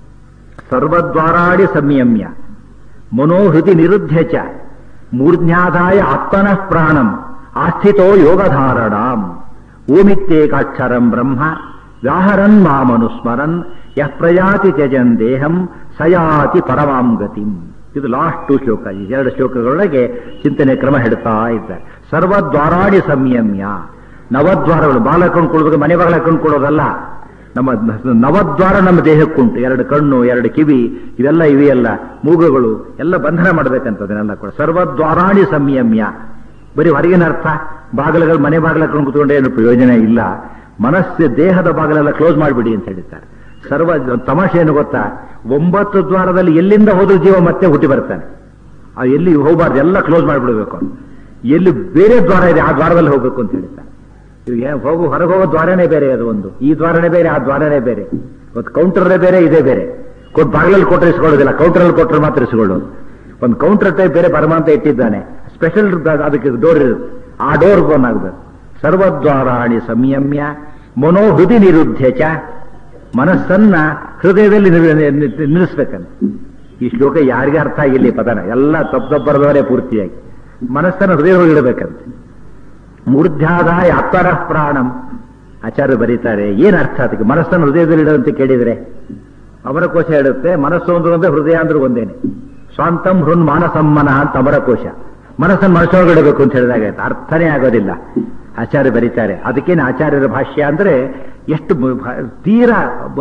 ಸರ್ವದ್ವಾರಾಡಿ ಸಂಯಮ್ಯ ಮನೋಹೃತಿ ನಿರುದ್ಧ ಚ ಮೂರ್ಧ್ಯಾಧಾಯ ಆತ್ಮನಃ ಪ್ರಾಣಂ ಆಸ್ಥಿತೋ ಯೋಗಧಾರಣಾಂ ಓಮಿತ್ಯೇಕಾಕ್ಷರಂ ಬ್ರಹ್ಮ ವ್ಯಾಹರನ್ ಮಾಮನುಸ್ಮರನ್ ಯಃ ಪ್ರಯಾತಿ ತ್ಯಜನ್ ದೇಹಂ ಸಯಾತಿ ಪರಮಾಂ ಗತಿಂ. ಇದು ಲಾಸ್ಟ್ 2 ಶ್ಲೋಕ. ಈ 2 ಶ್ಲೋಕಗಳೊಳಗೆ ಚಿಂತನೆ ಕ್ರಮ ಹೇಳ್ತಾ ಇದ್ದಾರೆ. ಸರ್ವದ್ವಾರಾಡಿ ಸಂಯಮ್ಯ, ನವದ್ವಾರಗಳು ಬಾಗಿಲು ಹಾಕೊಂಡು ಕೊಡೋದು, ಮನೆ ಬಾಗಿಲು ಹಾಕೊಂಡು ಕೊಡೋದಲ್ಲ. ನಮ್ಮ ನವದ್ವಾರ ನಮ್ಮ ದೇಹಕ್ಕುಂಟು. 2 ಕಣ್ಣು, 2 ಕಿವಿ, ಇವೆಲ್ಲ ಇವೆಯಲ್ಲ, ಮೂಗುಗಳು ಎಲ್ಲ ಬಂಧನ ಮಾಡಬೇಕಂತದನ್ನೆಲ್ಲ ಕೂಡ. ಸರ್ವದ್ವಾರಾಣಿ ಸಂಯಮ್ಯ, ಬರೀ ಹೊರಗಿನ ಅರ್ಥ ಬಾಗಿಲುಗಳು ಮನೆ ಬಾಗಿಲು ಹಾಕೊಂಡು ಕೂತ್ಕೊಂಡ್ರೆ ಏನು ಪ್ರಯೋಜನ ಇಲ್ಲ. ಮನಸ್ಸು ದೇಹದ ಬಾಗಿಲೆಲ್ಲ ಕ್ಲೋಸ್ ಮಾಡಿಬಿಡಿ ಅಂತ ಹೇಳಿದ್ದಾರೆ. ತಮಾಷೆ ಏನು ಗೊತ್ತಾ, 9 ದ್ವಾರದಲ್ಲಿ ಎಲ್ಲಿಂದ ಹೋದ್ರೂ ಜೀವ ಮತ್ತೆ ಹುಟ್ಟಿ ಬರ್ತಾನೆ. ಎಲ್ಲಿ ಹೋಗಬಾರ್ದು, ಎಲ್ಲ ಕ್ಲೋಸ್ ಮಾಡಿಬಿಡ್ಬೇಕು. ಎಲ್ಲಿ ಬೇರೆ ದ್ವಾರ ಇದೆ ಆ ದ್ವಾರದಲ್ಲಿ ಹೋಗ್ಬೇಕು ಅಂತ ಹೇಳಿದ್ದಾರೆ. ಹೊರಗೆ ಹೋಗೋ ದ್ವಾರನೇ ಬೇರೆ, ಅದು ಒಂದು. ಈ ದ್ವಾರನೇ ಬೇರೆ, ಆ ದ್ವಾರನೇ ಬೇರೆ. ಒಂದು ಕೌಂಟರೇ ಬೇರೆ, ಇದೇ ಬೇರೆ. ಬಾಗಿಲಲ್ಲಿ ಕೊಟ್ಟರೆ ಇಸ್ಕೊಳ್ಳೋದಿಲ್ಲ, ಕೌಂಟರಲ್ಲಿ ಕೊಟ್ಟರೆ ಮಾತ್ರ ಇಸ್ಕೊಳ್ಳೋದು. ಒಂದು ಕೌಂಟರ್ ಟೈಪ್ ಬೇರೆ ಪರಮಾಂತ ಇಟ್ಟಿದ್ದಾನೆ, ಸ್ಪೆಷಲ್ ಅದಕ್ಕೆ ಡೋರ್ ಇರುತ್ತೆ, ಆ ಡೋರ್ ಓಪನ್ ಆಗಬೇಕು. ಸರ್ವದ್ವಾರಾಣಿ ಸಂಯಮ್ಯ ಮನೋಹೃದಿ ನಿರುದ್ಧ ಚ, ಮನಸ್ಸನ್ನ ಹೃದಯದಲ್ಲಿ ನಿಲ್ಲಿಸ್ಬೇಕಂತ. ಈ ಶ್ಲೋಕ ಯಾರಿಗೆ ಅರ್ಥ ಆಗಿಲ್ಲ ಈ ಪದನ, ಎಲ್ಲ ತಪ್ಪರದವರೇ ಪೂರ್ತಿಯಾಗಿ. ಮನಸ್ಸನ್ನು ಹೃದಯದೊಳಗೆ ಇಡಬೇಕಂತೆ. ಮೂರ್ಧ್ಯಾದಾಯ ಆತ್ಮನಃ ಪ್ರಾಣಂ, ಆಚಾರ್ಯ ಬರೀತಾರೆ. ಏನ್ ಅರ್ಥ ಅದಕ್ಕೆ? ಮನಸ್ಸನ್ನು ಹೃದಯದಲ್ಲಿ ಇಡುವಂತೆ ಕೇಳಿದ್ರೆ ಅಮರಕೋಶ ಹೇಳುತ್ತೆ, ಮನಸ್ಸು ಅಂದ್ರೆ ಹೃದಯ ಅಂದ್ರೆ ಒಂದೇನೆ. ಸ್ವಾಂತಂ ಹೃನ್ ಮಾನಸಮ್ಮನ ಅಂತ ಅಮರಕೋಶ. ಮನಸ್ಸನ್ನು ಮನಸ್ಸೊಳಗೆ ಇಡಬೇಕು ಅಂತ ಹೇಳಿದಾಗ ಅರ್ಥನೇ ಆಗೋದಿಲ್ಲ. ಆಚಾರ್ಯ ಬರೀತಾರೆ. ಅದಕ್ಕೇನು ಆಚಾರ್ಯರ ಭಾಷ್ಯ ಅಂದ್ರೆ ಎಷ್ಟು ತೀರಾ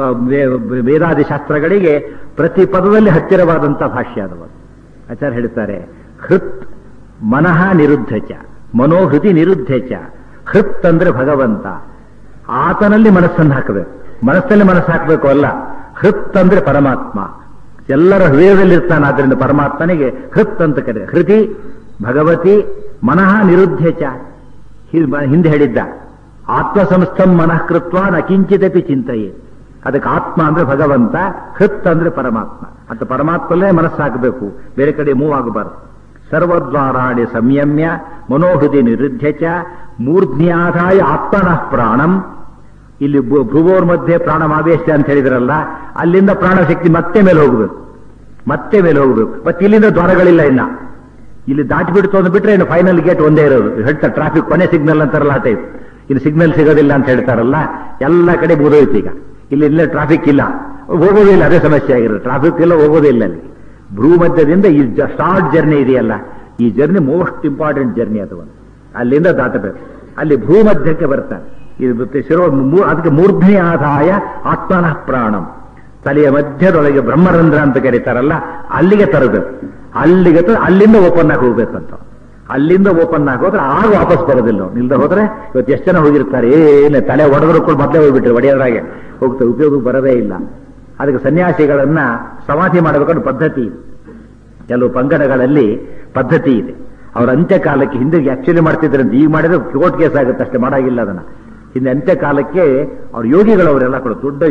ವೇದಾದಿ ಶಾಸ್ತ್ರಗಳಿಗೆ ಪ್ರತಿ ಪದದಲ್ಲಿ ಹತ್ತಿರವಾದಂತಹ ಭಾಷ್ಯ ಅದು. ಆಚಾರ್ಯ ಹೇಳ್ತಾರೆ, ಹೃತ್ ಮನಃ ನಿರುದ್ಧ ಚ ಮನೋಹೃತಿ ನಿರುದ್ಧ ಚ. ಹೃತ್ ಅಂದ್ರೆ ಭಗವಂತ, ಆತನಲ್ಲಿ ಮನಸ್ಸನ್ನು ಹಾಕಬೇಕು. ಮನಸ್ಸಲ್ಲಿ ಮನಸ್ಸು ಹಾಕಬೇಕು ಅಲ್ಲ. ಹೃತ್ ಅಂದ್ರೆ ಪರಮಾತ್ಮ, ಎಲ್ಲರ ಹೃದಯದಲ್ಲಿರ್ತಾನೆ. ಆದ್ದರಿಂದ ಪರಮಾತ್ಮನಿಗೆ ಹೃತ್ ಅಂತ ಕರೆ. ಹೃತಿ ಭಗವತಿ ಮನಃ ನಿರುದ್ಧ ಚ. ಹಿಂದೆ ಹೇಳಿದ್ದ, ಆತ್ಮ ಸಂಸ್ಥಂ ಮನಃ ಕೃತ್ವ ನ ಕಿಂಚಿದಪಿ ಚಿಂತೆಯೇ. ಅದಕ್ಕೆ ಆತ್ಮ ಅಂದ್ರೆ ಭಗವಂತ, ಹೃತ್ ಅಂದ್ರೆ ಪರಮಾತ್ಮ. ಅಂತ ಪರಮಾತ್ಮಲ್ಲೇ ಮನಸ್ಸು ಹಾಕಬೇಕು, ಬೇರೆ ಕಡೆ ಮೂವ್ ಆಗಬಾರದು. ಸರ್ವದ್ವಾರಾಣಿ ಸಂಯಮ್ಯ ಮನೋಹೃದಿ ನಿರುದ್ಧ ಚ ಮೂರ್ಧ್ಯಾಧಾಯ ಆತ್ಮನಃ ಪ್ರಾಣಂ. ಇಲ್ಲಿ ಭ್ರುವೋರ್ ಮಧ್ಯೆ ಪ್ರಾಣಮಾವೇಶ ಅಂತ ಹೇಳಿದ್ರಲ್ಲ, ಅಲ್ಲಿಂದ ಪ್ರಾಣಶಕ್ತಿ ಮತ್ತೆ ಮೇಲೆ ಹೋಗಬೇಕು, ಮತ್ತೆ ಮೇಲೆ ಹೋಗಬೇಕು. ಮತ್ತೆ ಇಲ್ಲಿಂದ ದ್ವಾರಗಳಿಲ್ಲ. ಇನ್ನ ಇಲ್ಲಿ ದಾಟಿಬಿಡ್ತು ಅಂತ ಬಿಟ್ರೆ ಇನ್ನು ಫೈನಲ್ ಗೇಟ್ ಒಂದೇ ಇರೋದು. ಹೇಳ್ತಾರೆ ಟ್ರಾಫಿಕ್ ಕೊನೆ ಸಿಗ್ನಲ್ ಅಂತಾರಲ್ಲ ಆ ಟೈಪ್. ಇಲ್ಲಿ ಸಿಗ್ನಲ್ ಸಿಗೋದಿಲ್ಲ ಅಂತ ಹೇಳ್ತಾರಲ್ಲ, ಎಲ್ಲ ಕಡೆ ಮುಗಿದೋಯ್ತು. ಈಗ ಇಲ್ಲೇ ಟ್ರಾಫಿಕ್ ಇಲ್ಲ, ಹೋಗೋದಿಲ್ಲ. ಅದೇ ಸಮಸ್ಯೆ ಆಗಿರೋದು, ಟ್ರಾಫಿಕ್ ಇಲ್ಲ, ಹೋಗೋದಿಲ್ಲ. ಅಲ್ಲಿ ಭ್ರೂ ಮಧ್ಯದಿಂದ ಈ ಶಾರ್ಟ್ ಜರ್ನಿ ಇದೆಯಲ್ಲ, ಈ ಜರ್ನಿ ಮೋಸ್ಟ್ ಇಂಪಾರ್ಟೆಂಟ್ ಜರ್ನಿ. ಅದು ಅಲ್ಲಿಂದ ದಾಟಬೇಕು. ಅಲ್ಲಿ ಭೂ ಮಧ್ಯಕ್ಕೆ ಬರ್ತಾನೆ. ಇದು ಶಿರೋ, ಅದಕ್ಕೆ ಮೂರ್ಧ್ನಿ ಆದಾಯ ಆತ್ಮನಃ ಪ್ರಾಣಂ. ತಲೆಯ ಮಧ್ಯದೊಳಗೆ ಬ್ರಹ್ಮರಂಧ್ರ ಅಂತ ಕರೀತಾರಲ್ಲ, ಅಲ್ಲಿಗೆ ತರಬೇಕು. ಅಲ್ಲಿಗೆ ಅಲ್ಲಿಂದ ಓಪನ್ ಆಗಿ ಹೋಗ್ಬೇಕಂತ. ಅಲ್ಲಿಂದ ಓಪನ್ ಆಗಿ ಹೋದ್ರೆ ಆಗ ವಾಪಸ್ ಬರೋದಿಲ್ಲ. ನಿಲ್ದ ಹೋದ್ರೆ ಇವತ್ತು ಎಷ್ಟು ಜನ ಹೋಗಿರ್ತಾರೆ, ಏನೇ ತಲೆ ಒಡೆದ್ರು ಕೂಡ ಮೊದಲೇ ಹೋಗ್ಬಿಟ್ರೆ ಒಡೆಯೋದ್ರಾಗೆ ಹೋಗ್ತಾರೆ, ಉಪಯೋಗಕ್ಕೆ ಬರೋದೇ ಇಲ್ಲ. ಅದಕ್ಕೆ ಸನ್ಯಾಸಿಗಳನ್ನ ಸಮಾಧಿ ಮಾಡಬೇಕಂದ್ರೆ ಪದ್ಧತಿ ಇದೆ. ಕೆಲವು ಪಂಗಡಗಳಲ್ಲಿ ಪದ್ಧತಿ ಇದೆ. ಅವರ ಅಂತ್ಯಕಾಲಕ್ಕೆ ಹಿಂದೆ ಆಕ್ಚುಲಿ ಮಾಡ್ತಿದ್ರಂತೆ, ಈಗ ಮಾಡಿದ್ರೆ ಕೋರ್ಟ್ ಕೇಸ್ ಆಗುತ್ತೆ, ಅಷ್ಟೇ ಮಾಡಾಗಿಲ್ಲ ಅದನ್ನ. ಹಿಂದೆ ಅಂತ್ಯಕಾಲಕ್ಕೆ ಅವ್ರ ಯೋಗಿಗಳವರೆಲ್ಲ ಕೂಡ ದೊಡ್ಡ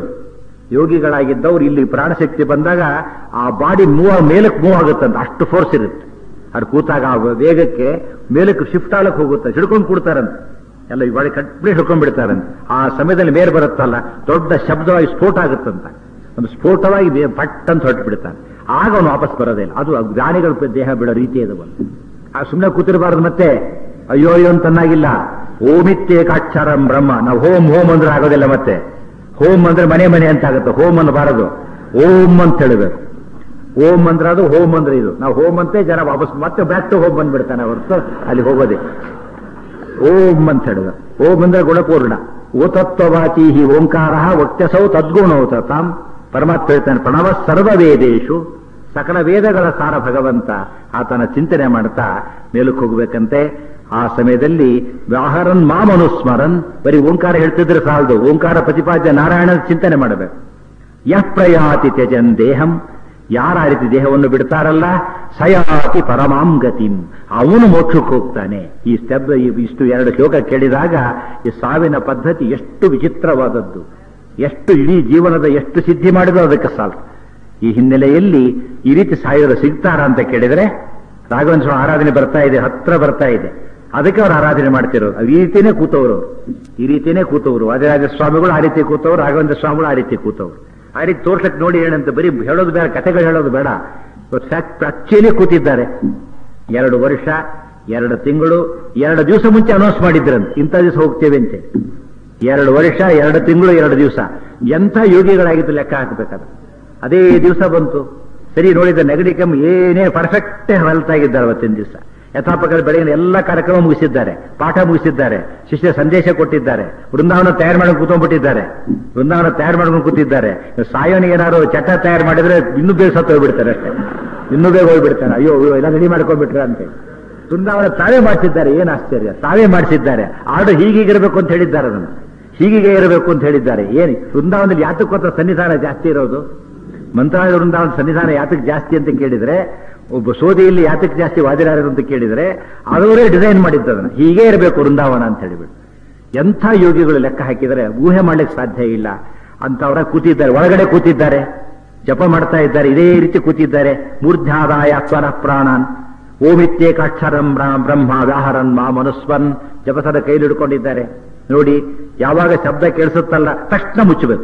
ಯೋಗಿಗಳಾಗಿದ್ದವ್ರು ಇಲ್ಲಿ ಪ್ರಾಣಶಕ್ತಿ ಬಂದಾಗ ಆ ಬಾಡಿ ಮೇಲಕ್ಕೆ ಮೂವ್ ಆಗುತ್ತಂತ, ಅಷ್ಟು ಫೋರ್ಸ್ ಇರುತ್ತೆ. ಅದು ಕೂತಾಗ ಆ ವೇಗಕ್ಕೆ ಮೇಲಕ್ಕೆ ಶಿಫ್ಟ್ ಆಗಕ್ಕೆ ಹೋಗುತ್ತೆ, ಹಿಡ್ಕೊಂಡು ಕೊಡ್ತಾರಂತೆ ಎಲ್ಲ. ಈ ಬಾಡಿ ಕಂಪ್ಲೀಟ್ ಹಿಡ್ಕೊಂಡ್ಬಿಡ್ತಾರಂತೆ. ಆ ಸಮಯದಲ್ಲಿ ಮೇಲೆ ಬರುತ್ತಲ್ಲ, ದೊಡ್ಡ ಶಬ್ದವಾಗಿ ಸ್ಫೋಟ ಆಗುತ್ತಂತ. ಒಂದು ಸ್ಫೋಟವಾಗಿ ಪಟ್ ಅಂತ ಹೊರಟು ಬಿಡ್ತಾನೆ. ಆಗ ಅವನು ವಾಪಸ್ ಬರೋದೇ ಇಲ್ಲ. ಅದು ಜ್ಞಾನಿಗಳ ದೇಹ ಬಿಡೋ ರೀತಿ ಅದು. ಆ ಸುಮ್ಮನೆ ಕೂತಿರಬಾರ್ದು. ಮತ್ತೆ ಅಯ್ಯೋ ಅಯ್ಯೋ ಅಂತನ್ನಾಗಿಲ್ಲ. ಓಮಿತ್ಯೇಕಾಕ್ಷರಂ ಬ್ರಹ್ಮ. ನಾವು ಹೋಮ್ ಅಂದ್ರೆ ಆಗೋದಿಲ್ಲ. ಮತ್ತೆ ಹೋಮ್ ಅಂದ್ರೆ ಮನೆ ಅಂತ ಆಗುತ್ತೆ. ಹೋಮ್ ಅನ್ನಬಾರದು, ಓಂ ಅಂತ ಹೇಳಬೇಕು. ಓಂ ಅಂದ್ರೆ ಅದು, ಹೋಮ್ ಅಂದ್ರೆ ಇದು. ನಾವು ಹೋಮ್ ಅಂತೆ ಜನ ವಾಪಸ್ ಮತ್ತೆ ಬ್ಯಾಕ್ ಟು ಹೋಮ್ ಬಂದ್ಬಿಡ್ತಾನೆ ಹೊರತು ಅಲ್ಲಿ ಹೋಗೋದೆ. ಓಂ ಅಂತ ಹೇಳಿದ. ಓಂ ಅಂದ್ರೆ ಗುಣಪೂರ್ಣ. ಓತತ್ವವಾಚಿ ಹಿ ಓಂಕಾರ ವಕ್ತಸೌ ತದ್ಗುಣೌತ ತಾಂ. ಪರಮಾತ್ಮ ಹೇಳ್ತಾನೆ, ಪ್ರಣವ ಸರ್ವ ವೇದೇಶು. ಸಕಲ ವೇದಗಳ ಸಾರ ಭಗವಂತ. ಆತನ ಚಿಂತನೆ ಮಾಡ್ತಾ ಮೇಲಕ್ಕೆ ಹೋಗ್ಬೇಕಂತೆ. ಆ ಸಮಯದಲ್ಲಿ ವ್ಯಾಹರನ್ ಮಾಮನುಸ್ಮರನ್, ಬರೀ ಓಂಕಾರ ಹೇಳ್ತಿದ್ರೆ ಸಾಲದು, ಓಂಕಾರ ಪ್ರತಿಪಾದ್ಯ ನಾರಾಯಣನ ಚಿಂತನೆ ಮಾಡಬೇಕು. ಯಃ ಪ್ರಯಾತಿ ತ್ಯಜನ್ ದೇಹಂ, ಯಾರ ಆ ರೀತಿ ದೇಹವನ್ನು ಬಿಡ್ತಾರಲ್ಲ, ಸಯಾತಿ ಪರಮಾಂ ಗತಿಂ, ಅವನು ಮೋಕ್ಷಕ್ಕೆ ಹೋಗ್ತಾನೆ. ಈ ಸ್ಟೆಪ್ ಇಷ್ಟು 2 ಶ್ಲೋಕ ಕೇಳಿದಾಗ ಈ ಸಾವಿನ ಪದ್ಧತಿ ಎಷ್ಟು ವಿಚಿತ್ರವಾದದ್ದು, ಎಷ್ಟು ಇಡೀ ಜೀವನದ ಎಷ್ಟು ಸಿದ್ಧಿ ಮಾಡಿದ್ರು ಅದಕ್ಕೆ ಸಾಲ. ಈ ಹಿನ್ನೆಲೆಯಲ್ಲಿ ಈ ರೀತಿ ಸಾಯೋರು ಸಿಗ್ತಾರ ಅಂತ ಕೇಳಿದರೆ, ರಾಘವೇಂದ್ರ ಸ್ವಾಮಿ ಆರಾಧನೆ ಬರ್ತಾ ಇದೆ, ಹತ್ರ ಬರ್ತಾ ಇದೆ, ಅದಕ್ಕೆ ಅವ್ರು ಆರಾಧನೆ ಮಾಡ್ತಿರೋರು. ಈ ರೀತಿಯೇ ಕೂತವರು, ಈ ರೀತಿಯೇ ಕೂತವರು. ವಾದಿರಾಜ ಸ್ವಾಮಿಗಳು ಆ ರೀತಿ ಕೂತವರು, ರಾಘವೇಂದ್ರ ಸ್ವಾಮಿಗಳು ಆ ರೀತಿ ಕೂತವರು. ಆ ರೀತಿ ತೋರ್ಸಕ್ ನೋಡಿ ಏನಂತ ಬರೀ ಹೇಳೋದು ಬೇಡ, ಕಥೆಗಳು ಹೇಳೋದು ಬೇಡ. ಆಕ್ಚುಲಿ ಕೂತಿದ್ದಾರೆ. 2 ವರ್ಷ 2 ತಿಂಗಳು 2 ದಿವಸ ಮುಂಚೆ ಅನೌನ್ಸ್ ಮಾಡಿದ್ರಂತೆ, ಇಂಥ ದಿವಸ ಹೋಗ್ತೇವೆ ಅಂತ. 2 ವರ್ಷ 2 ತಿಂಗಳು 2 ದಿವಸ, ಎಂಥ ಯೋಗಿಗಳಾಗಿದ್ದು ಲೆಕ್ಕ ಹಾಕಬೇಕಾದ್ರೆ ಅದೇ ದಿವಸ ಬಂತು. ಸರಿ ನೋಡಿದ ನೆಗಡಿ ಕೆಮ್ಮು ಏನೇ ಪರ್ಫೆಕ್ಟೇ ಹೊಲ್ತಾಗಿದ್ದಾರೆ. ಅವತ್ತಿನ ದಿವಸ ಯಥಾಪಕರ ಬೆಳಗಿನ ಎಲ್ಲ ಕಾರ್ಯಕ್ರಮ ಮುಗಿಸಿದ್ದಾರೆ, ಪಾಠ ಮುಗಿಸಿದ್ದಾರೆ, ಶಿಷ್ಯ ಸಂದೇಶ ಕೊಟ್ಟಿದ್ದಾರೆ, ವೃಂದಾವನ ತಯಾರು ಮಾಡ್ಕೊಂಡು ಕೂತ್ಕೊಂಡ್ಬಿಟ್ಟಿದ್ದಾರೆ, ವೃಂದಾವನ ತಯಾರು ಮಾಡ್ಕೊಂಡು ಕೂತಿದ್ದಾರೆ. ಸಾಯೋನಿಗೆ ಏನಾದ್ರು ಚಟ ತಯಾರು ಮಾಡಿದ್ರೆ ಇನ್ನೂ ಬೇಗ ಸತ್ತು ಹೋಗ್ಬಿಡ್ತಾರೆ, ಅಷ್ಟೇ ಇನ್ನೂ ಬೇಗ ಹೋಗ್ಬಿಡ್ತಾನೆ. ಅಯ್ಯೋ ಎಲ್ಲ ರೆಡಿ ಮಾಡ್ಕೊಂಡ್ಬಿಟ್ರೆ ಅಂತ ವೃಂದಾವನ ತಾವೇ ಮಾಡಿಸಿದ್ದಾರೆ. ಏನ್ ಆಶ್ಚರ್ಯ, ತಾವೇ ಮಾಡಿಸಿದ್ದಾರೆ. ಆರ್ಡರ್ ಹೀಗಿರಬೇಕು ಅಂತ ಹೇಳಿದ್ದಾರೆ, ಅದನ್ನು ಹೀಗೆ ಇರಬೇಕು ಅಂತ ಹೇಳಿದ್ದಾರೆ. ಏನು ವೃಂದಾವನದಲ್ಲಿ ಯಾತಕ್ಕೋತ ಸನ್ನಿಧಾನ ಜಾಸ್ತಿ ಇರೋದು? ಮಂತ್ರಾಲಯ ವೃಂದಾವನ ಸನ್ನಿಧಾನ ಯಾತಕ್ಕೆ ಜಾಸ್ತಿ ಅಂತ ಕೇಳಿದ್ರೆ, ಒಬ್ಬ ಸೋದಿಯಲ್ಲಿ ಯಾತಕ್ಕೆ ಜಾಸ್ತಿ ವಾದಿರಾರರು ಅಂತ ಕೇಳಿದರೆ, ಅವರೇ ಡಿಸೈನ್ ಮಾಡಿದ್ದದನ್ನ ಹೀಗೆ ಇರಬೇಕು ವೃಂದಾವನ ಅಂತ ಹೇಳಿಬಿಟ್ಟು. ಎಂಥ ಯೋಗಿಗಳು ಲೆಕ್ಕ ಹಾಕಿದರೆ ಊಹೆ ಮಾಡ್ಲಿಕ್ಕೆ ಸಾಧ್ಯ ಇಲ್ಲ. ಅಂತವರ ಕೂತಿದ್ದಾರೆ, ಒಳಗಡೆ ಕೂತಿದ್ದಾರೆ, ಜಪ ಮಾಡ್ತಾ ಇದ್ದಾರೆ, ಇದೇ ರೀತಿ ಕೂತಿದ್ದಾರೆ. ಮೂರ್ಧ್ಯಾದಾಯ ಸ್ವರ ಪ್ರಾಣಾನ್ ಓಮಿತ್ಯೇಕಾಕ್ಷರಂ ಬ್ರಹ್ಮ ವ್ಯಾಹರನ್ ಮಾ ಮನುಸ್ವನ್ ಜಪಸದ ಕೈಲಿ ಹಿಡ್ಕೊಂಡಿದ್ದಾರೆ. ನೋಡಿ, ಯಾವಾಗ ಶಬ್ದ ಕೇಳಿಸುತ್ತಲ್ಲ ತಕ್ಷಣ ಮುಚ್ಚಬೇಕು.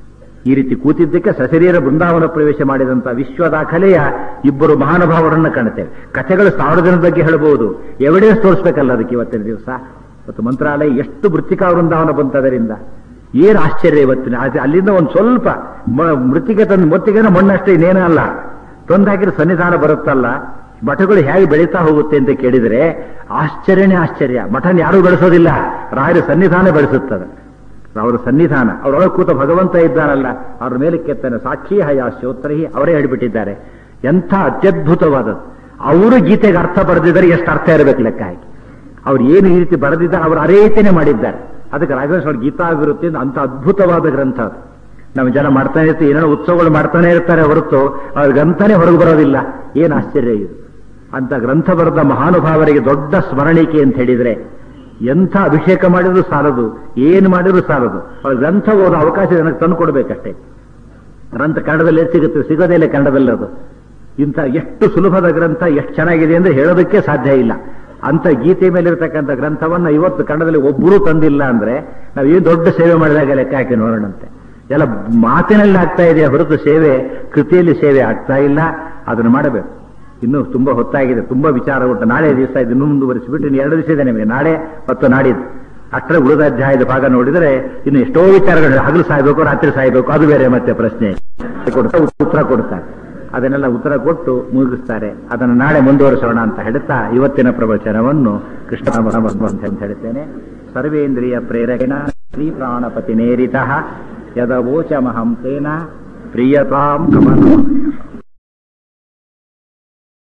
ಈ ರೀತಿ ಕೂತಿದ್ದಕ್ಕೆ ಸಶರೀರ ಬೃಂದಾವನ ಪ್ರವೇಶ ಮಾಡಿದಂಥ ವಿಶ್ವ ದಾಖಲೆಯ 2 ಮಹಾನುಭಾವರನ್ನು ಕಾಣುತ್ತೇವೆ. ಕಥೆಗಳು 1000 ಜನದ ಬಗ್ಗೆ ಹೇಳಬಹುದು, ಎವಿಡೆನ್ಸ್ ತೋರಿಸ್ಬೇಕಲ್ಲ ಅದಕ್ಕೆ. ಇವತ್ತಿನ ದಿವಸ ಇವತ್ತು ಮಂತ್ರಾಲಯ ಎಷ್ಟು ಮೃತ್ತಿಕಾ ವೃಂದಾವನ ಬಂತದರಿಂದ ಏನು ಆಶ್ಚರ್ಯ. ಇವತ್ತಿನ ಅಲ್ಲಿಂದ ಒಂದು ಸ್ವಲ್ಪ ಮೃತ್ತಿಗೆ ತಂದು ಮೊತ್ತಿಗೆನ ಮಣ್ಣಷ್ಟೇ ಇನ್ನೇನೂ ಅಲ್ಲ ತಂದಾಕಿದ್ರೆ ಸನ್ನಿಧಾನ ಬರುತ್ತಲ್ಲ, ಮಠಗಳು ಹೇಗೆ ಬೆಳೀತಾ ಹೋಗುತ್ತೆ ಅಂತ ಕೇಳಿದರೆ ಆಶ್ಚರ್ಯನೇ ಆಶ್ಚರ್ಯ. ಮಠನ ಯಾರೂ ಬೆಳೆಸೋದಿಲ್ಲ, ರಾಯರ ಸನ್ನಿಧಾನ ಬೆಳೆಸುತ್ತದೆ. ಅವರ ಸನ್ನಿಧಾನ, ಅವರೊಳಗೆ ಕೂತ ಭಗವಂತ ಇದ್ದಾನಲ್ಲ, ಅವ್ರ ಮೇಲೆ ಕೆತ್ತನೆ ಸಾಕ್ಷಿ ಹಯ ಶ್ರೋತ್ರಹಿ ಅವರೇ ಹೇಳಿಬಿಟ್ಟಿದ್ದಾರೆ. ಎಂಥ ಅತ್ಯದ್ಭುತವಾದದ್ದು. ಅವರು ಗೀತೆಗೆ ಅರ್ಥ ಬರೆದಿದ್ದಾರೆ, ಎಷ್ಟು ಅರ್ಥ ಇರಬೇಕು ಲೆಕ್ಕ ಹಾಕಿ. ಅವ್ರು ಏನು ಈ ರೀತಿ ಬರೆದಿದ್ದಾರೆ ಅವರು ಅದೇ ರೀತಿಯೇ ಮಾಡಿದ್ದಾರೆ. ಅದಕ್ಕೆ ರಾಘವೇಶ್ವರ ಗೀತಾಭಿವೃತ್ತಿ ಅಂತ ಅದ್ಭುತವಾದ ಗ್ರಂಥ ಅದು. ನಮ್ಮ ಜನ ಮಾಡ್ತಾನೆ ಇರ್ತೀವಿ, ಏನೋ ಉತ್ಸವಗಳು ಮಾಡ್ತಾನೆ ಇರ್ತಾರೆ ಹೊರತು ಅವ್ರ ಗ್ರಂಥನೇ ಹೊರಗೆ ಬರೋದಿಲ್ಲ. ಏನು ಆಶ್ಚರ್ಯ ಇದು. ಅಂತ ಗ್ರಂಥ ಬರೆದ ಮಹಾನುಭಾವರಿಗೆ ದೊಡ್ಡ ಸ್ಮರಣಿಕೆ ಅಂತ ಹೇಳಿದ್ರೆ, ಎಂಥ ಅಭಿಷೇಕ ಮಾಡಿದ್ರು ಸಾಲದು, ಏನು ಮಾಡಿದ್ರು ಸಾಲದು. ಅವ್ರ ಗ್ರಂಥ ಓದೋ ಅವಕಾಶ ನನಗೆ ತಂದು ಕೊಡಬೇಕಷ್ಟೇ. ಗ್ರಂಥ ಕನ್ನಡದಲ್ಲಿ ಸಿಗುತ್ತೆ, ಸಿಗೋದೇ ಇಲ್ಲ ಕನ್ನಡದಲ್ಲಿ ಅದು. ಇಂಥ ಎಷ್ಟು ಸುಲಭದ ಗ್ರಂಥ, ಎಷ್ಟು ಚೆನ್ನಾಗಿದೆ ಅಂದ್ರೆ ಹೇಳೋದಕ್ಕೆ ಸಾಧ್ಯ ಇಲ್ಲ. ಅಂತ ಗೀತೆ ಮೇಲಿರ್ತಕ್ಕಂಥ ಗ್ರಂಥವನ್ನ ಇವತ್ತು ಕನ್ನಡದಲ್ಲಿ ಒಬ್ಬರೂ ತಂದಿಲ್ಲ ಅಂದ್ರೆ ನಾವೇನು ದೊಡ್ಡ ಸೇವೆ ಮಾಡಿದಾಗ ಲೆಕ್ಕ ಹಾಕಿ ನೋಡೋಣಂತೆ. ಎಲ್ಲ ಮಾತಿನಲ್ಲಿ ಆಗ್ತಾ ಇದೆ ಹೊರತು ಸೇವೆ, ಕೃತಿಯಲ್ಲಿ ಸೇವೆ ಆಗ್ತಾ ಇಲ್ಲ. ಅದನ್ನು ಮಾಡಬೇಕು. ಇನ್ನೂ ತುಂಬಾ ಹೊತ್ತಾಗಿದೆ, ತುಂಬಾ ವಿಚಾರ ಉಂಟು. ನಾಳೆ ದಿವಸ ಇದನ್ನು ಮುಂದುವರಿಸಿಬಿಟ್ಟು ಇನ್ನು 2 ದಿವಸ ಇದೆ ನಿಮಗೆ, ನಾಳೆ ಮತ್ತು ನಾಡಿದ್ದು. ಅಷ್ಟರ ಉಳಿದ ಅಧ್ಯಾಯದ ಭಾಗ ನೋಡಿದರೆ ಇನ್ನು ಎಷ್ಟೋ ವಿಚಾರಗಳು, ಹಗಲು ಸಾಯ್ಬೇಕು ರಾತ್ರಿ ಸಾಯ್ಬೇಕು ಅದು ಬೇರೆ ಮತ್ತೆ ಪ್ರಶ್ನೆ ಉತ್ತರ ಕೊಡ್ತಾರೆ. ಅದನ್ನೆಲ್ಲ ಉತ್ತರ ಕೊಟ್ಟು ಮುಗಿಸ್ತಾರೆ. ಅದನ್ನು ನಾಳೆ ಮುಂದುವರಿಸೋಣ ಅಂತ ಹೇಳುತ್ತಾ ಇವತ್ತಿನ ಪ್ರವಚನವನ್ನು ಕೃಷ್ಣ ಅಂತ ಹೇಳುತ್ತೇನೆ. ಸರ್ವೇಂದ್ರಿಯ ಪ್ರೇರಕೇಣ ಶ್ರೀ ಪ್ರಾಣಪತಿ ನೇರಿತಃ ಯದವೋಚಮಹಂ ತೇನ ಪ್ರಿಯತಾಂ ಕಮಲ.